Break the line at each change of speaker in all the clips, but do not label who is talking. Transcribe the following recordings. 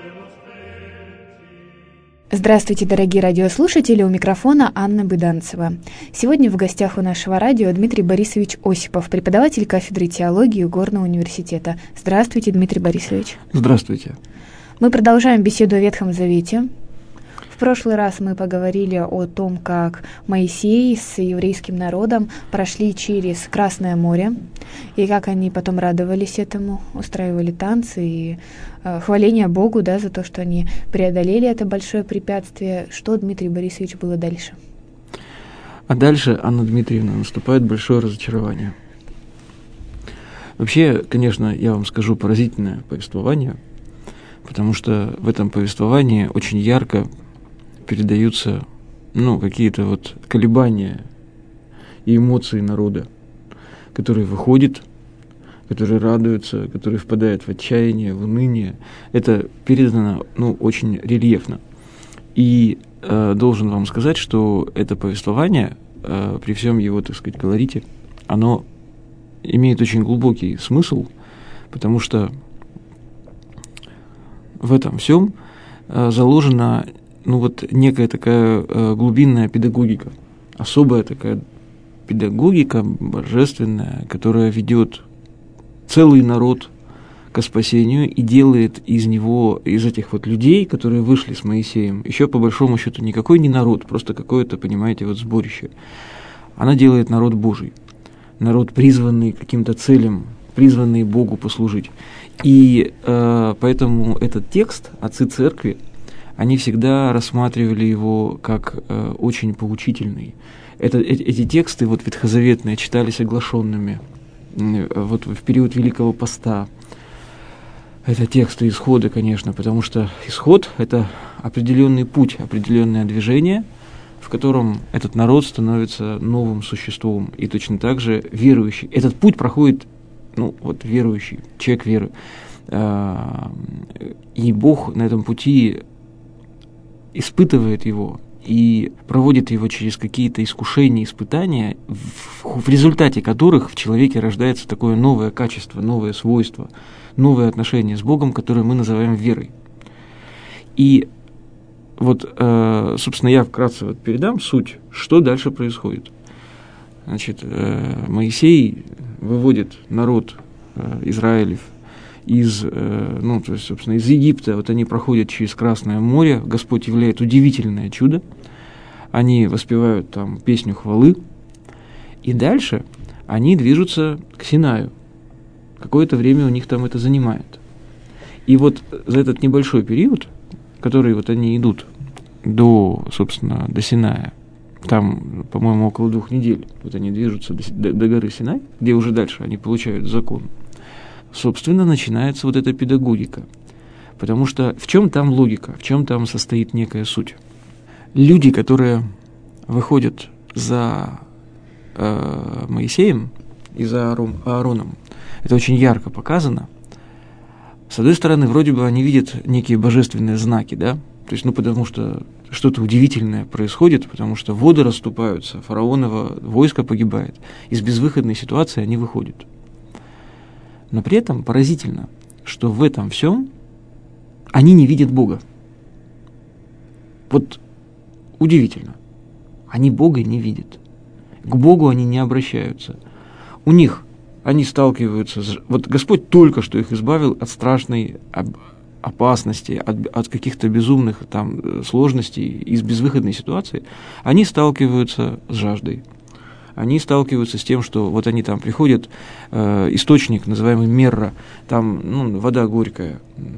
Здравствуйте, дорогие радиослушатели, у микрофона Анна Быданцева. Сегодня в гостях у нашего радио Дмитрий Борисович Осипов, преподаватель кафедры теологии Горного университета. Здравствуйте, Дмитрий Борисович.
Здравствуйте.
Мы продолжаем беседу о Ветхом Завете. В прошлый раз мы поговорили о том, как Моисей с еврейским народом прошли через Красное море, и как они потом радовались этому, устраивали танцы и хваление Богу, да, за то, что они преодолели это большое препятствие. Что, Дмитрий Борисович, было дальше?
А дальше, Анна Дмитриевна, наступает большое разочарование. Вообще, конечно, я вам скажу поразительное повествование, потому что в этом повествовании очень ярко передаются, какие-то вот колебания и эмоции народа, который выходит, который радуется, который впадает в отчаяние, в уныние. Это передано, очень рельефно. И должен вам сказать, что это повествование, при всем его, так сказать, колорите, оно имеет очень глубокий смысл, потому что в этом всем заложена некая такая глубинная педагогика, особая такая педагогика божественная, которая ведет целый народ ко спасению и делает из него, из этих вот людей, которые вышли с Моисеем, еще по большому счету никакой не народ, просто какое-то, понимаете, вот сборище. Она делает народ Божий, народ, призванный к каким-то целям, призванный Богу послужить. И поэтому этот текст отцы церкви, они всегда рассматривали его как очень поучительный. Эти тексты ветхозаветные читались оглашенными в период Великого Поста. Это тексты Исхода, конечно, потому что Исход – это определенный путь, определенное движение, в котором этот народ становится новым существом, и точно так же верующий. Этот путь проходит, верующий, человек веры. И Бог на этом пути испытывает его и проводит его через какие-то искушения, испытания, в результате которых в человеке рождается такое новое качество, новое свойство, новое отношение с Богом, которое мы называем верой. И собственно, я вкратце передам суть, что дальше происходит. Значит, Моисей выводит народ Израилев из Египта, они проходят через Красное море, Господь являет удивительное чудо, они воспевают там песню хвалы, и дальше они движутся к Синаю. Какое-то время у них там это занимает. И за этот небольшой период, который они идут до Синая, там, по-моему, около 2 недель, они движутся до горы Синай, где уже дальше они получают закон, собственно, начинается эта педагогика. Потому что в чем там логика, в чем там состоит некая суть? Люди, которые выходят за Моисеем и за Аароном, это очень ярко показано. С одной стороны, вроде бы они видят некие божественные знаки, да? То есть, потому что что-то удивительное происходит, потому что воды расступаются, фараоново войско погибает. Из безвыходной ситуации они выходят. Но при этом поразительно, что в этом всем они не видят Бога. Удивительно. Они Бога не видят. К Богу они не обращаются. У них они сталкиваются... Господь только что их избавил от страшной опасности, от каких-то безумных сложностей, из безвыходной ситуации. Они сталкиваются с жаждой. Они сталкиваются с тем, что они там приходят, источник, называемый Мерра, там вода горькая.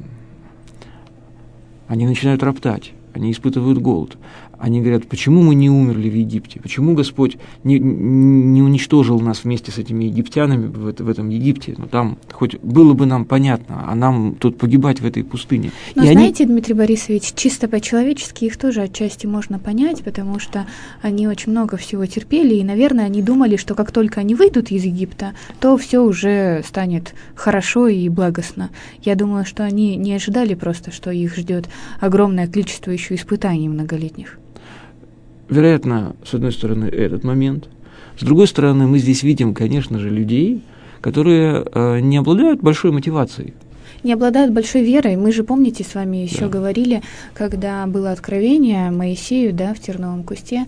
Они начинают роптать, они испытывают голод. Они говорят, почему мы не умерли в Египте? Почему Господь не уничтожил нас вместе с этими египтянами в этом Египте? Там хоть было бы нам понятно, а нам тут погибать в этой пустыне.
Но знаете, Дмитрий Борисович, чисто по-человечески их тоже отчасти можно понять, потому что они очень много всего терпели, и, наверное, они думали, что как только они выйдут из Египта, то все уже станет хорошо и благостно. Я думаю, что они не ожидали просто, что их ждет огромное количество еще испытаний многолетних.
Вероятно, с одной стороны, этот момент. С другой стороны, мы здесь видим, конечно же, людей, которые не обладают большой мотивацией.
не обладают большой верой. Мы же, помните, с вами еще говорили, когда было откровение Моисею, в терновом кусте,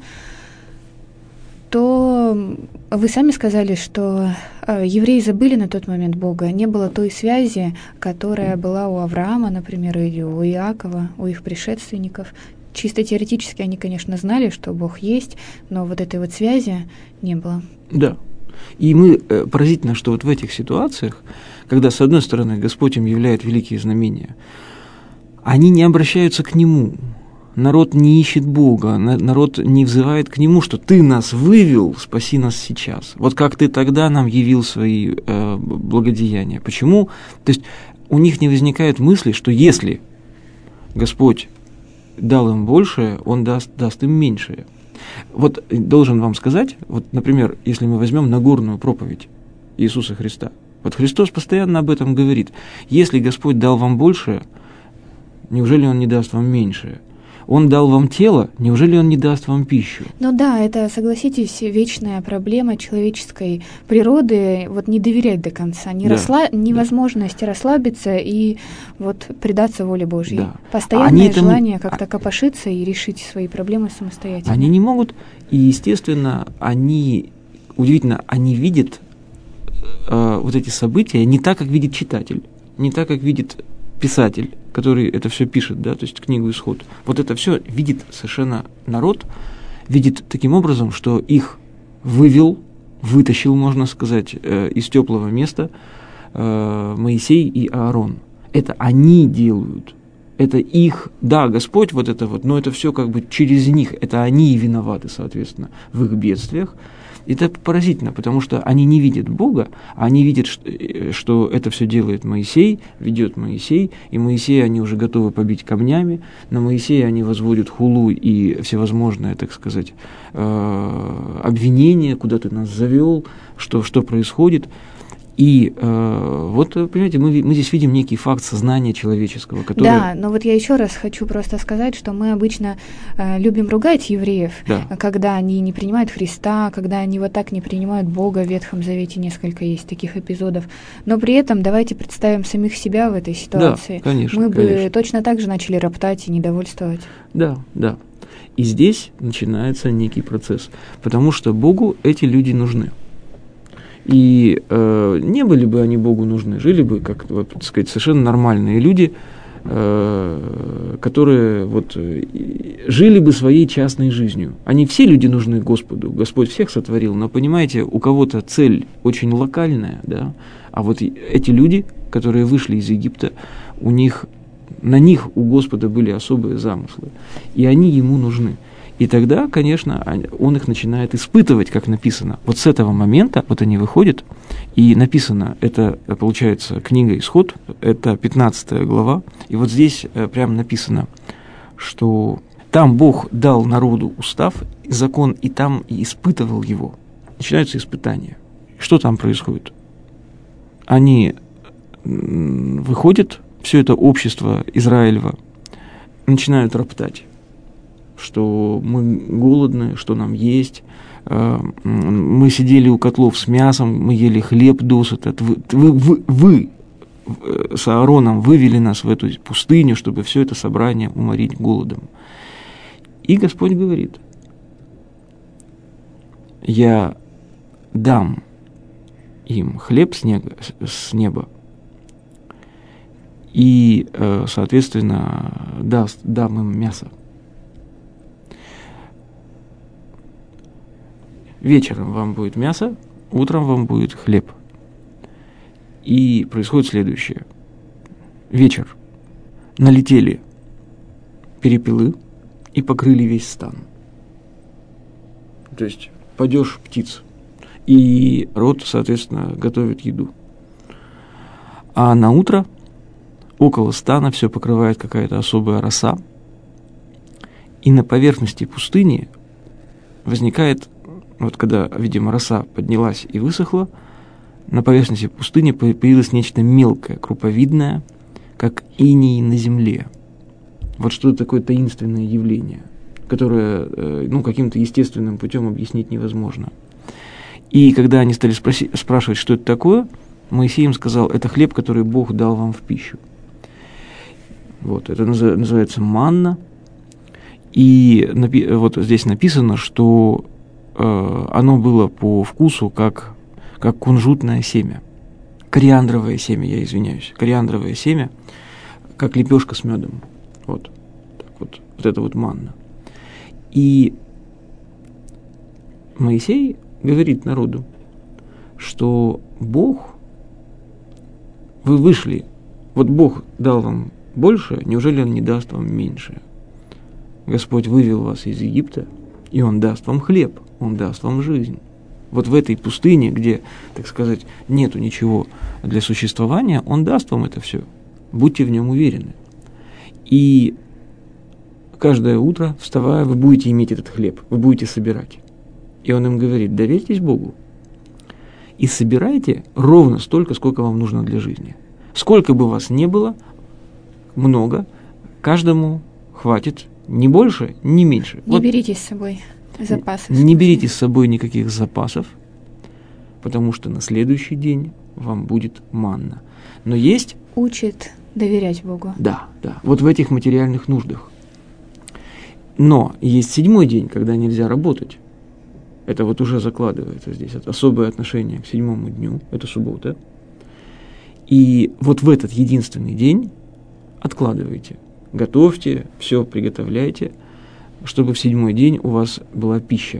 то вы сами сказали, что евреи забыли на тот момент Бога. Не было той связи, которая была у Авраама, например, или у Иакова, у их предшественников. Чисто теоретически они, конечно, знали, что Бог есть, но вот этой вот связи не было.
Да. И поразительно, что вот в этих ситуациях, когда, с одной стороны, Господь им являет великие знамения, они не обращаются к Нему. Народ не ищет Бога, народ не взывает к Нему, что «Ты нас вывел, спаси нас сейчас». Вот как Ты тогда нам явил свои благодеяния. Почему? То есть у них не возникает мысли, что если Господь дал им большее, Он даст им меньшее. Вот должен вам сказать, вот, например, если мы возьмем Нагорную проповедь Иисуса Христа, вот Христос постоянно об этом говорит. Если Господь дал вам большее, неужели Он не даст вам меньшее? Он дал вам тело, неужели Он не даст вам пищу?
Ну да, это, согласитесь, вечная проблема человеческой природы, вот не доверять до конца, невозможность расслабиться и вот предаться воле Божьей. Да. Постоянное желание как-то копошиться и решить свои проблемы самостоятельно.
Они не могут, и, естественно, они видят вот эти события не так, как видит читатель, не так, как видит писатель, который это все пишет, то есть книгу «Исход». Вот это все видит совершенно народ, видит таким образом, что их вытащил, можно сказать, из теплого места Моисей и Аарон. Это они делают. Это их, Господь вот это вот, но это все как бы через них, это они и виноваты, соответственно, в их бедствиях. Это поразительно, потому что они не видят Бога, а они видят, что это все делает Моисей, ведет Моисей, и Моисея они уже готовы побить камнями, на Моисея они возводят хулу и всевозможные, так сказать, обвинения, куда ты нас завел, что происходит. И вот, понимаете, мы здесь видим некий факт сознания человеческого, который...
Да, но вот я еще раз хочу просто сказать, что мы обычно любим ругать евреев, когда они не принимают Христа, когда они вот так не принимают Бога. В Ветхом Завете несколько есть таких эпизодов. Но при этом давайте представим самих себя в этой ситуации.
Да, конечно,
мы бы точно так же начали роптать и недовольствовать.
Да. И здесь начинается некий процесс, потому что Богу эти люди нужны. И не были бы они Богу нужны, жили бы, как так сказать, совершенно нормальные люди, которые жили бы своей частной жизнью. Они все люди нужны Господу, Господь всех сотворил, но, понимаете, у кого-то цель очень локальная, а вот эти люди, которые вышли из Египта, на них у Господа были особые замыслы, и они Ему нужны. И тогда, конечно, Он их начинает испытывать, как написано. Вот с этого момента они выходят, и написано, это, получается, книга «Исход», это 15 глава, и вот здесь прямо написано, что там Бог дал народу устав, закон, и там и испытывал его. Начинаются испытания. Что там происходит? Они выходят, все это общество Израилева, начинают роптать, что мы голодны, что нам есть, мы сидели у котлов с мясом, мы ели хлеб досыта, вы с Аароном вывели нас в эту пустыню, чтобы все это собрание уморить голодом. И Господь говорит: я дам им хлеб с неба, и, соответственно, дам им мясо. Вечером вам будет мясо, утром вам будет хлеб. И происходит следующее. Вечер. Налетели перепелы и покрыли весь стан. То есть падеж птиц. И род, соответственно, готовит еду. А на утро около стана все покрывает какая-то особая роса. И на поверхности пустыни возникает... когда, видимо, роса поднялась и высохла, на поверхности пустыни появилось нечто мелкое, круповидное, как иней на земле. Вот что-то такое таинственное явление, которое каким-то естественным путем объяснить невозможно. И когда они стали спрашивать, что это такое, Моисей им сказал: это хлеб, который Бог дал вам в пищу. Вот, это называется манна. И вот здесь написано, что оно было по вкусу как кунжутное семя. Кориандровое семя, я извиняюсь. Кориандровое семя, как лепешка с медом. Вот. Так вот. Вот это вот манна. И Моисей говорит народу, что Бог, вы вышли, вот Бог дал вам больше, неужели Он не даст вам меньше? Господь вывел вас из Египта, и Он даст вам хлеб, Он даст вам жизнь. Вот в этой пустыне, где, так сказать, нету ничего для существования, Он даст вам это все. Будьте в Нем уверены. И каждое утро, вставая, вы будете иметь этот хлеб, вы будете собирать. И Он им говорит: доверьтесь Богу и собирайте ровно столько, сколько вам нужно для жизни. Сколько бы вас не было, много, каждому хватит, ни больше, ни меньше.
Не берите с собой запасов.
Не берите с собой никаких запасов, потому что на следующий день вам будет манна. Но есть...
Учит доверять Богу.
Да, вот в этих материальных нуждах. Но есть 7-й день, когда нельзя работать. Это вот уже закладывается здесь. Это особое отношение к 7-му дню. Это суббота. И вот в этот единственный день откладывайте. Готовьте, все приготовляйте, чтобы в 7-й день у вас была пища.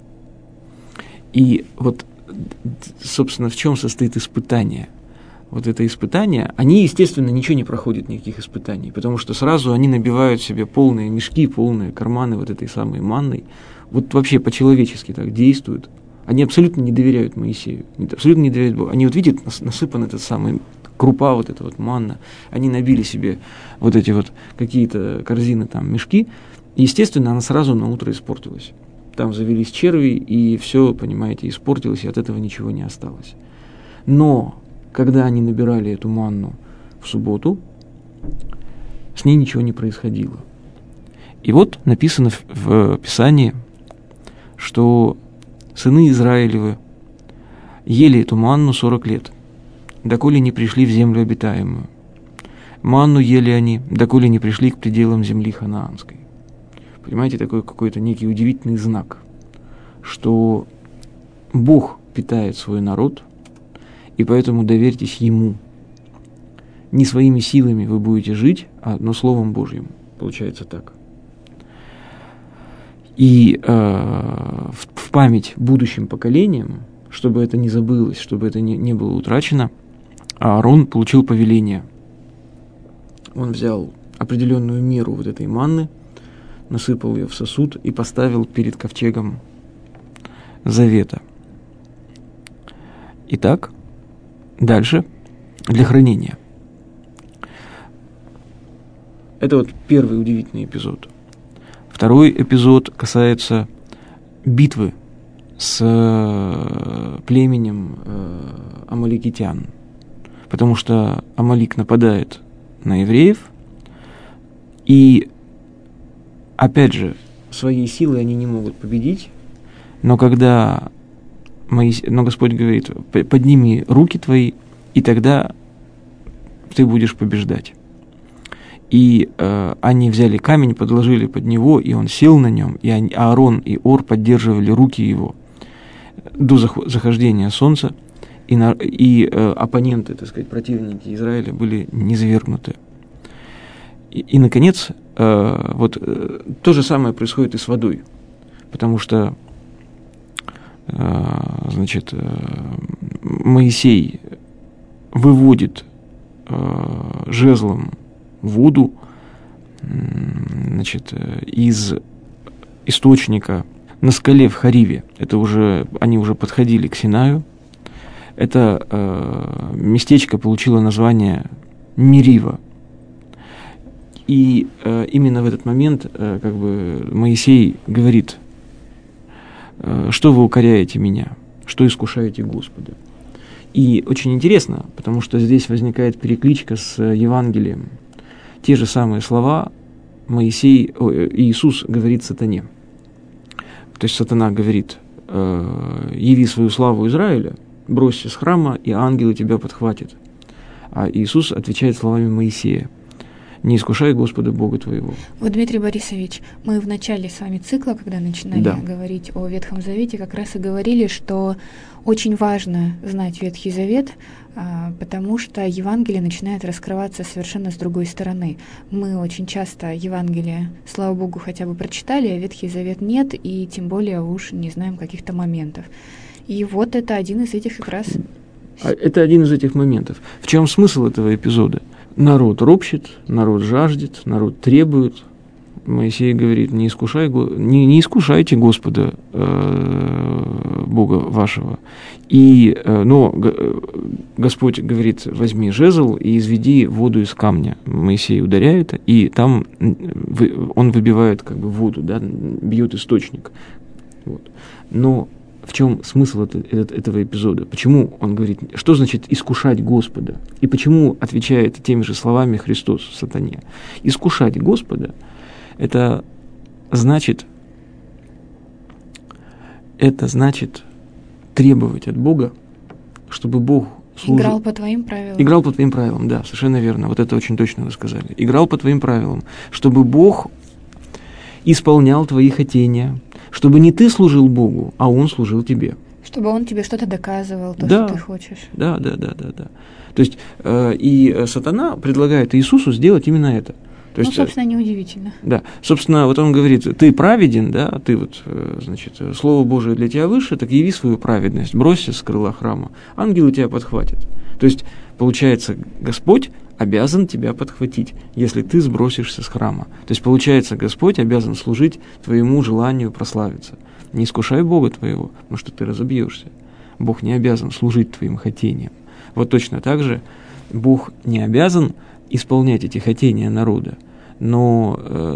И вот, собственно, в чем состоит испытание? Вот это испытание, они, естественно, ничего не проходят, никаких испытаний, потому что сразу они набивают себе полные мешки, полные карманы вот этой самой манной. Вот вообще по-человечески так действуют. Они абсолютно не доверяют Моисею, абсолютно не доверяют Богу. Они вот видят, насыпан этот самый крупа, вот эта вот манна, они набили себе вот эти вот какие-то корзины, там, мешки, и, естественно, она сразу на утро испортилась. Там завелись черви, и все, понимаете, испортилось, и от этого ничего не осталось. Но когда они набирали эту манну в субботу, с ней ничего не происходило. И вот написано в Писании, что сыны Израилевы ели эту манну 40 лет, доколе не пришли в землю обитаемую. Манну ели они, доколе не пришли к пределам земли ханаанской. Понимаете, такой какой-то некий удивительный знак, что Бог питает свой народ, и поэтому доверьтесь Ему. Не своими силами вы будете жить, но Словом Божьим. Получается так. И в память будущим поколениям, чтобы это не забылось, чтобы это не было утрачено, Аарон получил повеление. Он взял определенную меру вот этой манны, насыпал ее в сосуд и поставил перед ковчегом завета. Итак, дальше для хранения. Это вот первый удивительный эпизод. Второй эпизод касается битвы с племенем амаликитян, потому что Амалик нападает на евреев, и опять же, своей силой они не могут победить, но но Господь говорит: подними руки твои, и тогда ты будешь побеждать. И они взяли камень, подложили под него, и он сел на нем, и Аарон и Ор поддерживали руки его до захождения солнца, и оппоненты, так сказать, противники Израиля были низвергнуты. И наконец, вот то же самое происходит и с водой, потому что, значит, Моисей выводит жезлом воду, значит, из источника на скале в Хариве. Они уже подходили к Синаю. Это местечко получило название Мерива. И именно в этот момент как бы Моисей говорит: что вы укоряете меня, что искушаете Господа. И очень интересно, потому что здесь возникает перекличка с Евангелием. Те же самые слова Иисус говорит сатане. То есть сатана говорит: яви свою славу Израиля, бросься с храма, и ангелы тебя подхватят. А Иисус отвечает словами Моисея: не искушай Господа Бога твоего.
Вот, Дмитрий Борисович, мы в начале с вами цикла, когда начинали говорить о Ветхом Завете, как раз и говорили, что очень важно знать Ветхий Завет, потому что Евангелие начинает раскрываться совершенно с другой стороны. Мы очень часто Евангелие, слава Богу, хотя бы прочитали, а Ветхий Завет нет, и тем более уж не знаем каких-то моментов. И вот это один из этих как раз...
Это один из этих моментов. В чем смысл этого эпизода? Народ ропщет, народ жаждет, народ требует. Моисей говорит, не искушайте Господа Бога вашего. Но Господь говорит, возьми жезл и изведи воду из камня. Моисей ударяет, и там он выбивает воду, бьет источник. Вот. Но в чем смысл этого эпизода? Почему он говорит, что значит искушать Господа? И почему отвечает теми же словами Христос сатане? Искушать Господа – это значит требовать от Бога, чтобы Бог служил.
Играл по твоим правилам.
Играл по твоим правилам, да, совершенно верно. Вот это очень точно вы сказали. Играл по твоим правилам, чтобы Бог исполнял твои хотения, чтобы не ты служил Богу, а Он служил тебе.
Чтобы Он тебе что-то доказывал, что ты хочешь.
Да. То есть и сатана предлагает Иисусу сделать именно это. То есть,
собственно, неудивительно.
Да, собственно, вот он говорит, ты праведен, да, ты Слово Божие для тебя выше, так яви свою праведность, бросься с крыла храма, ангелы тебя подхватят. То есть, получается, Господь обязан тебя подхватить, если ты сбросишься с храма. То есть, получается, Господь обязан служить твоему желанию прославиться. Не искушай Бога твоего, потому что ты разобьешься. Бог не обязан служить твоим хотениям. Вот точно так же Бог не обязан исполнять эти хотения народа, но,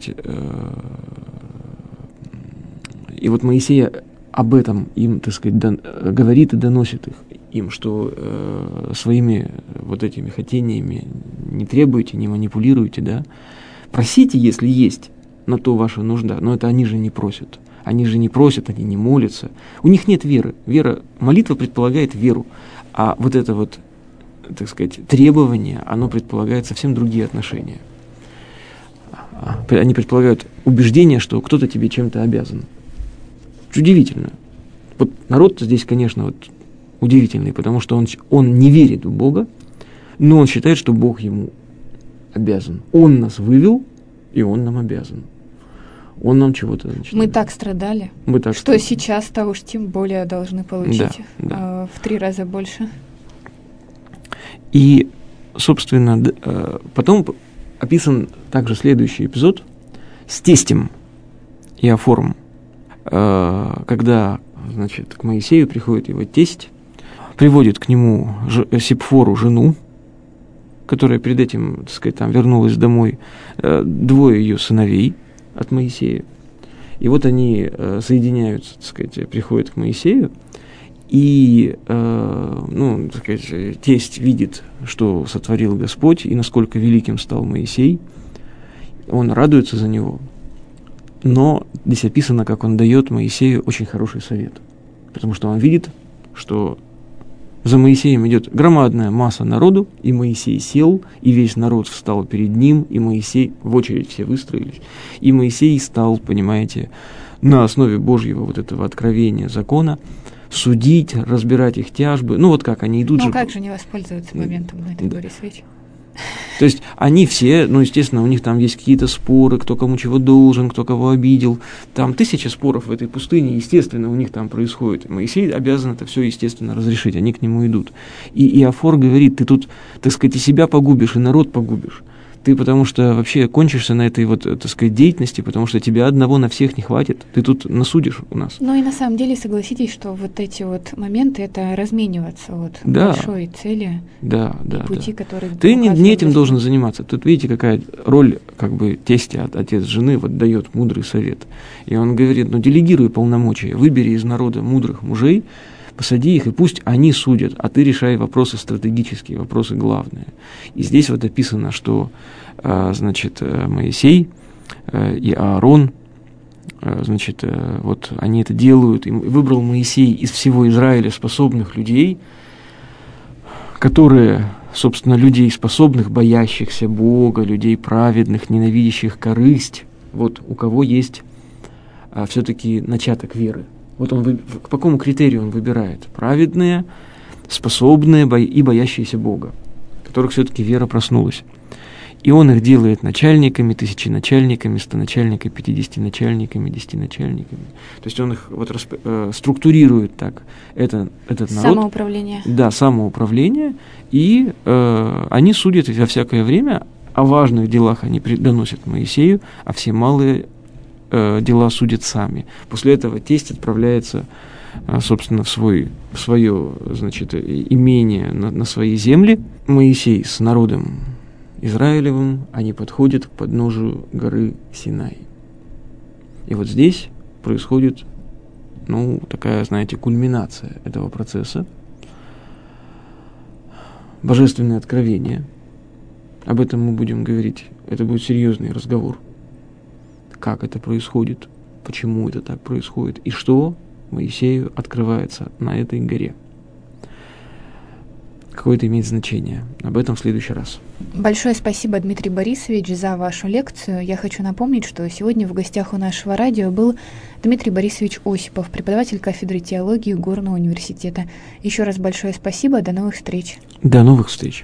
и вот Моисей об этом им, говорит и доносит им, что своими вот этими хотениями не требуйте, не манипулируйте, да, просите, если есть на то ваша нужда, но это они же не просят. Они же не просят, они не молятся. У них нет веры. Молитва предполагает веру, а вот это вот, требование, оно предполагает совсем другие отношения. Они предполагают убеждение, что кто-то тебе чем-то обязан. Удивительно. Вот народ здесь, конечно, удивительный, потому что он не верит в Бога, но он считает, что Бог ему обязан. Он нас вывел, и он нам обязан. Он нам чего-то...
Мы так страдали, что сейчас-то уж тем более должны получить в 3 раза больше.
И, собственно, потом описан также следующий эпизод с тестем Иофором, когда, к Моисею приходит его тесть, приводит к нему Сипфору, жену, которая перед этим, вернулась домой, 2 ее сыновей от Моисея. И вот они соединяются, приходят к Моисею, и, тесть видит, что сотворил Господь, и насколько великим стал Моисей. Он радуется за него. Но здесь описано, как он дает Моисею очень хороший совет. Потому что он видит, что за Моисеем идет громадная масса народу, и Моисей сел, и весь народ встал перед ним, и Моисей, в очередь все выстроились, и Моисей стал, понимаете, на основе Божьего вот этого откровения закона, судить, разбирать их тяжбы. Как они идут...
как же не воспользоваться моментом на этой горе свете?
То есть они все, естественно, у них там есть какие-то споры, кто кому чего должен, кто кого обидел. Там 1000 споров в этой пустыне, естественно, у них там происходит. Моисей обязан это все, естественно, разрешить, они к нему идут. И Иофор говорит, ты тут, и себя погубишь, и народ погубишь. Ты потому что вообще кончишься на этой деятельности, потому что тебя одного на всех не хватит. Ты тут насудишь у нас.
И на самом деле согласитесь, что вот эти моменты, это размениваться большой цели и пути, которые...
Ты не этим должен заниматься. Тут видите, какая роль тестя, отец жены, дает мудрый совет. И он говорит, делегируй полномочия, выбери из народа мудрых мужей, посади их, и пусть они судят, а ты решай вопросы стратегические, вопросы главные. И здесь описано, что, Моисей и Аарон, они это делают, и выбрал Моисей из всего Израиля способных людей, которые собственно, людей способных, боящихся Бога, людей праведных, ненавидящих корысть. Вот у кого есть все-таки начаток веры. Вот он по какому критерию он выбирает? Праведные, способные и боящиеся Бога, в которых все-таки вера проснулась. И он их делает начальниками, тысяченачальниками, стоначальниками, 50-начальниками, 10-начальниками. То есть он их вот структурирует так, этот народ.
Самоуправление.
Да, самоуправление. И они судят во всякое время, о важных делах они доносят Моисею, а все малые дела судят сами. После этого тесть отправляется, собственно, в свое, значит, имение на свои земли. Моисей с народом Израилевым, они подходят к подножию горы Синай. И вот здесь происходит, такая, знаете, кульминация этого процесса. Божественное откровение. Об этом мы будем говорить. Это будет серьезный разговор. Как это происходит, почему это так происходит, и что Моисею открывается на этой горе. Какое это имеет значение. Об этом в следующий раз.
Большое спасибо, Дмитрий Борисович, за вашу лекцию. Я хочу напомнить, что сегодня в гостях у нашего радио был Дмитрий Борисович Осипов, преподаватель кафедры теологии Горного университета. Еще раз большое спасибо, до новых встреч.
До новых встреч.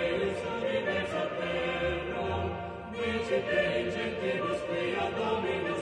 Te in gentibus quia Dominus